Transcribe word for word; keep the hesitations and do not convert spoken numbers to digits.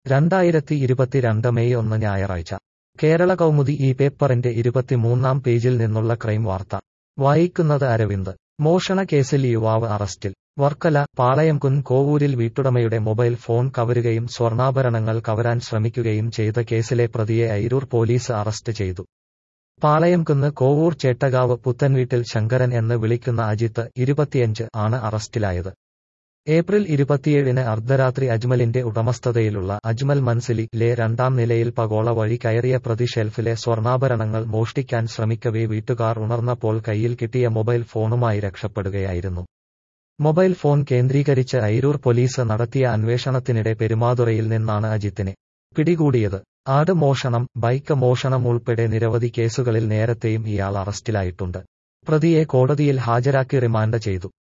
രണ്ടായിരത്തി ഇരുപത്തിരണ്ട് മെയ് ഒന്ന് ഞായറാഴ്ച കേരള കൗമുദി ഈ പേപ്പറിന്റെ ഇരുപത്തിമൂന്നാം പേജിൽ നിന്നുള്ള ക്രൈം വാർത്ത വായിക്കുന്നത് അരവിന്ദ്. മോഷണ കേസിൽ യുവാവ് അറസ്റ്റിൽ. വർക്കല. പാളയംകുന്ന് കോവൂരിൽ വീട്ടുടമയുടെ മൊബൈൽ ഫോൺ കവരുകയും സ്വർണ്ണാഭരണങ്ങൾ കവരാൻ ശ്രമിക്കുകയും ചെയ്ത കേസിലെ പ്രതിയെ അയിരൂർ പോലീസ് അറസ്റ്റ് ചെയ്തു. പാളയംകുന്ന് കോവൂർ ചേട്ടകാവ് പുത്തൻവീട്ടിൽ ശങ്കരൻ എന്ന് വിളിക്കുന്ന അജിത്ത്, ഇരുപത്തിയഞ്ച്, ആണ് അറസ്റ്റിലായത്. ഏപ്രിൽ ഇരുപത്തിയേഴിന് അർദ്ധരാത്രി അജ്മലിന്റെ ഉടമസ്ഥതയിലുള്ള അജ്മൽ മൻസിലി ലെ രണ്ടാം നിലയിൽ പകോള വഴി കയറിയ പ്രതി ഷെൽഫിലെ സ്വർണ്ണാഭരണങ്ങൾ മോഷ്ടിക്കാൻ ശ്രമിക്കവേ വീട്ടുകാർ ഉണർന്നപ്പോൾ കയ്യിൽ കിട്ടിയ മൊബൈൽ ഫോണുമായി രക്ഷപ്പെടുകയായിരുന്നു. മൊബൈൽ ഫോൺ കേന്ദ്രീകരിച്ച് അയിരൂർ പോലീസ് നടത്തിയ അന്വേഷണത്തിനിടെ പെരുമാതുറയിൽ നിന്നാണ് അജിത്തിനെ പിടികൂടിയത്. ആട് മോഷണം, ബൈക്ക് മോഷണം ഉൾപ്പെടെ നിരവധി കേസുകളിൽ നേരത്തെയും ഇയാൾ അറസ്റ്റിലായിട്ടുണ്ട്. പ്രതിയെ കോടതിയിൽ ഹാജരാക്കി റിമാൻഡ് ചെയ്തു.